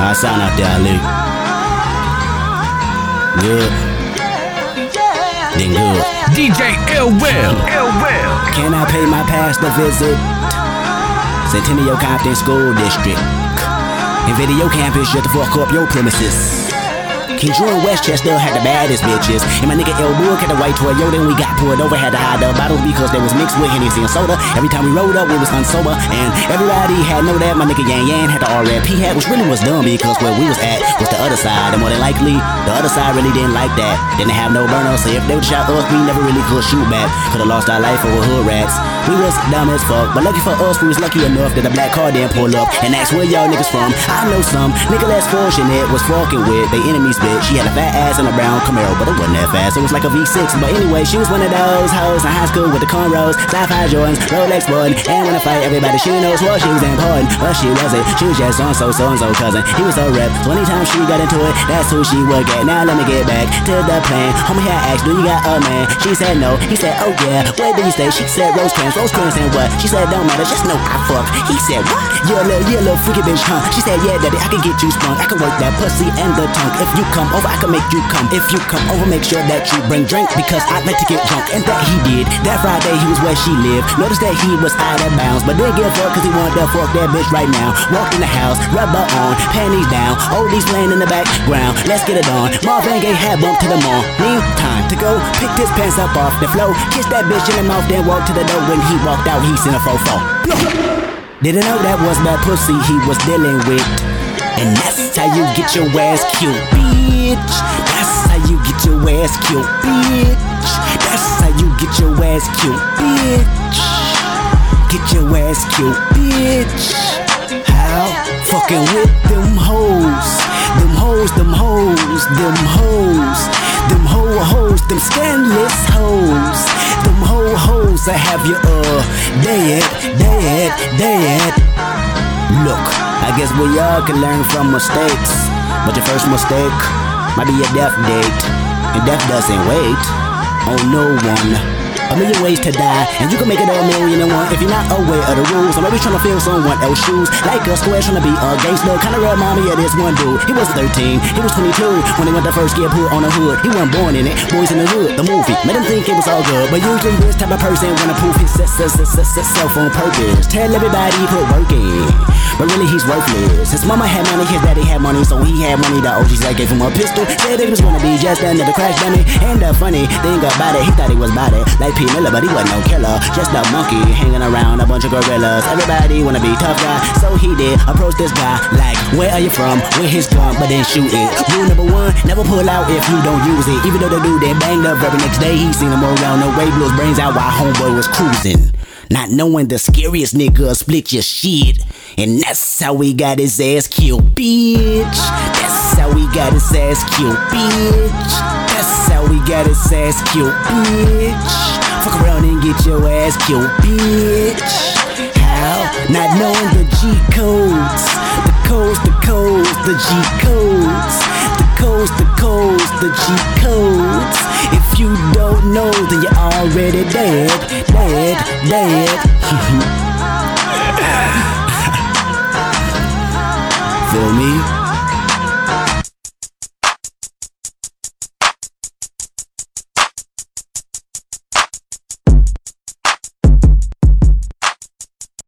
How I sound out there, Ali? Good. Then good. DJ Ill Will. Can I pay my pastor visit? Centennial Compton School District. In video campus, shut the fuck up your premises. King Drew in Westchester had the baddest bitches. And my nigga El Book had the white Toyota, and we got pulled over, had to hide the bottles because they was mixed with Hennessy and soda. Every time we rolled up, we was unsober, and everybody had know that. My nigga Yan Yan had the RFP hat, which really was dumb because where we was at was the other side, and more than likely, the other side really didn't like that. Didn't have no burner, so if they would shot us, we never really could shoot back. Could've lost our life over hood rats. We was dumb as fuck, but lucky for us, we was lucky enough that a black car didn't pull up and ask where y'all niggas from. I know some nigga less fortunate was fucking with they enemies, bitch. She had a fat ass and a brown Camaro, but it wasn't that fast. It was like a V6. But anyway, she was one of those hoes in high school with the cornrows, sci-fi Jordans, Rolex Button, and when I fight everybody, she knows what she was important. But she wasn't. She was just so-and-so cousin. He was a rep. So anytime she got into it, that's who she would get. Now let me get back to the plan. Homie had asked, do you got a man? She said no. He said, oh yeah. Where do you stay? She said Rosecrans and what? She said don't matter, just know I fuck. He said what? You're a little freaky bitch, huh? She said yeah daddy, I can get you spunk. I can work that pussy and the tongue. If you come over, I can make you come. If you come over, make sure that you bring drink, because I like to get drunk. And that he did. That Friday he was where she lived. Notice that he was out of bounds, but didn't give a fuck cause he wanted to fuck that bitch right now. Walked in the house, rubber on, panties down, oldies playing in the background. Let's get it on. Marvin Gaye had bumped to the mall. Need time to go, picked his pants up off the floor, kissed that bitch in the mouth, then walked to the door. When he walked out, he sent a fofo. Didn't know that was that pussy he was dealing with. And that's how you get your ass killed, bitch. That's how you get your ass killed, bitch. That's how you get your ass killed, bitch. Get your ass killed, bitch. How? Fucking with them hoes. Them hoes, them hoes, them hoes. Them hoes, them scandalous hoes. Them hoes, I have you dead. Look, I guess we all can learn from mistakes, but your first mistake might be your death date, and death doesn't wait on no one. A million ways to die, and you can make it 1,000,001 if you're not aware of the rules. Or maybe trying to fill someone else's shoes, like a square trying to be a gangster. Kinda remind me of this one dude. He was 13, he was 22 when he went to first get put on the hood. He wasn't born in it. Boys in the Hood, the movie, made him think it was all good. But usually this type of person wanna prove his self on purpose. Tell everybody he put work in, but really he's worthless. His mama had money, his daddy had money, so he had money. The OGs that gave him a pistol said that he was gonna be just another crash dummy. And the funny thing about it, he thought he was about it, like P. Miller, but he wasn't no killer. Just a monkey hanging around a bunch of gorillas. Everybody wanna be tough guy, so he did approach this guy like, where are you from? Where his gun, but then shoot it. Rule number one, never pull out if you don't use it. Even though the dude then banged up every next day, he seen him around the way, blew his brains out while homeboy was cruising. Not knowing the scariest nigga split your shit. And that's how we got his ass killed, bitch. That's how we got his ass killed, bitch. That's how we got his ass killed, bitch. Fuck around and get your ass killed, bitch. How? Not knowing the G codes. The codes, the G codes. The codes, the G codes. If you don't know, then you're already dead. Feel me?